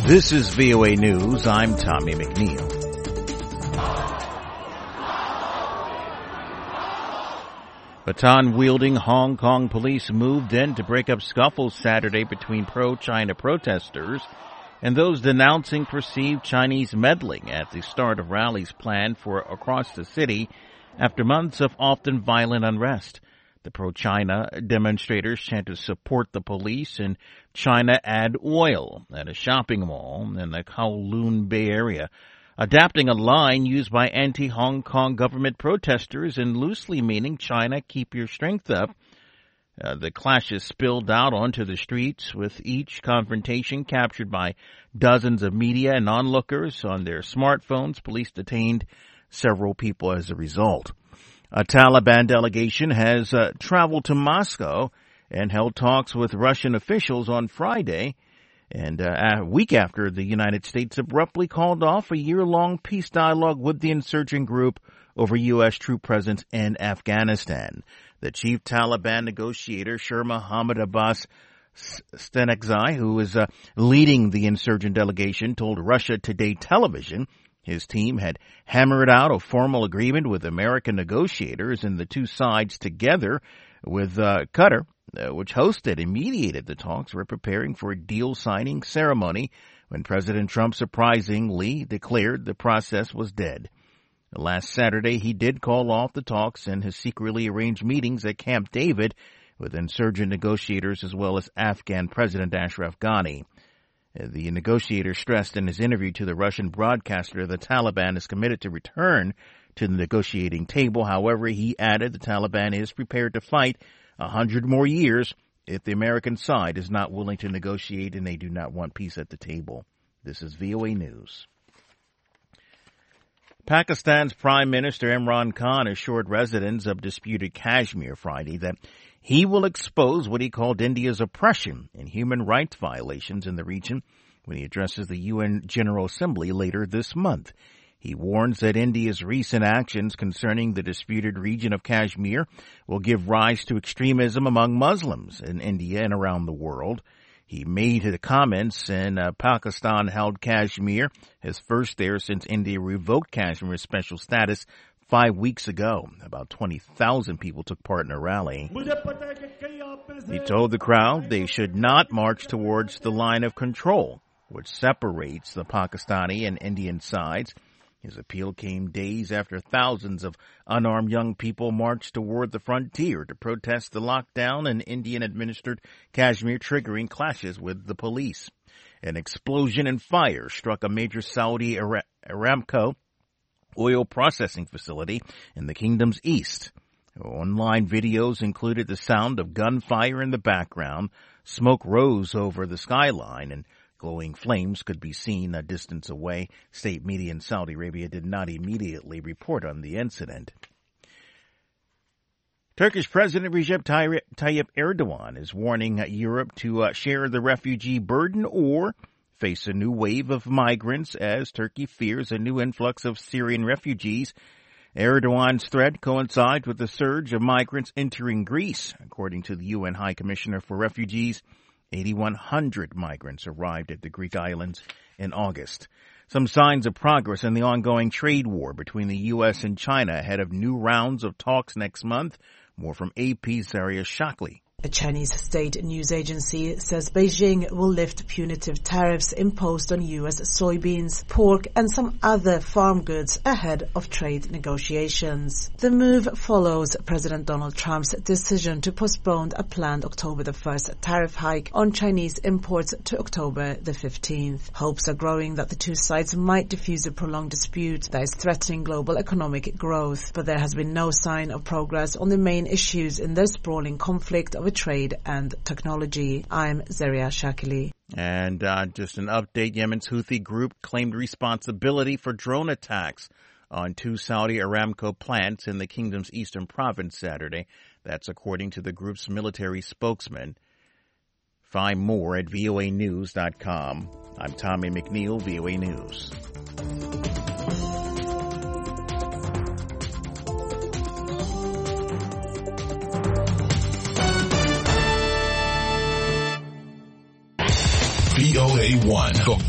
This is VOA News. I'm Tommy McNeil. Baton-wielding Hong Kong police moved in to break up scuffles Saturday between pro-China protesters and those denouncing perceived Chinese meddling at the start of rallies planned for across the city after months of often violent unrest. The pro-China demonstrators chanted support the police and China add oil at a shopping mall in the Kowloon Bay Area, adapting a line used by anti-Hong Kong government protesters and loosely meaning China keep your strength up. The clashes spilled out onto the streets, with each confrontation captured by dozens of media and onlookers on their smartphones. Police detained several people as a result. A Taliban delegation has traveled to Moscow and held talks with Russian officials on Friday, and a week after the United States abruptly called off a year-long peace dialogue with the insurgent group over U.S. troop presence in Afghanistan. The chief Taliban negotiator, Sher Mohammad Abbas Stanekzai, who is leading the insurgent delegation, told Russia Today television his team had hammered out a formal agreement with American negotiators, and the two sides together with Qatar, which hosted and mediated the talks, were preparing for a deal signing ceremony when President Trump surprisingly declared the process was dead. Last Saturday, he did call off the talks and his secretly arranged meetings at Camp David with insurgent negotiators as well as Afghan President Ashraf Ghani. The negotiator stressed in his interview to the Russian broadcaster the Taliban is committed to return to the negotiating table. However, he added the Taliban is prepared to fight 100 more years if the American side is not willing to negotiate and they do not want peace at the table. This is VOA News. Pakistan's Prime Minister Imran Khan assured residents of disputed Kashmir Friday that he will expose what he called India's oppression and human rights violations in the region when he addresses the UN General Assembly later this month. He warns that India's recent actions concerning the disputed region of Kashmir will give rise to extremism among Muslims in India and around the world. He made the comments in Pakistan-held Kashmir, his first there since India revoked Kashmir's special status 5 weeks ago. About 20,000 people took part in a rally. He told the crowd they should not march towards the line of control, which separates the Pakistani and Indian sides. His appeal came days after thousands of unarmed young people marched toward the frontier to protest the lockdown in Indian-administered Kashmir, triggering clashes with the police. An explosion and fire struck a major Saudi Aramco oil processing facility in the kingdom's east. Online videos included the sound of gunfire in the background. Smoke rose over the skyline and glowing flames could be seen a distance away. State media in Saudi Arabia did not immediately report on the incident. Turkish President Recep Tayyip Erdogan is warning Europe to share the refugee burden or face a new wave of migrants as Turkey fears a new influx of Syrian refugees. Erdogan's threat coincides with the surge of migrants entering Greece. According to the UN High Commissioner for Refugees, 8,100 migrants arrived at the Greek islands in August. Some signs of progress in the ongoing trade war between the U.S. and China ahead of new rounds of talks next month. More from AP's Zaria Shockley. A Chinese state news agency says Beijing will lift punitive tariffs imposed on U.S. soybeans, pork and some other farm goods ahead of trade negotiations. The move follows President Donald Trump's decision to postpone a planned October the 1st tariff hike on Chinese imports to October the 15th. Hopes are growing that the two sides might defuse a prolonged dispute that is threatening global economic growth, but there has been no sign of progress on the main issues in their sprawling conflict over trade and technology. I'm Zaria Shakili. And just an update, Yemen's Houthi group claimed responsibility for drone attacks on two Saudi Aramco plants in the kingdom's eastern province Saturday. That's according to the group's military spokesman. Find more at voanews.com. I'm Tommy McNeil, VOA News. VOA1.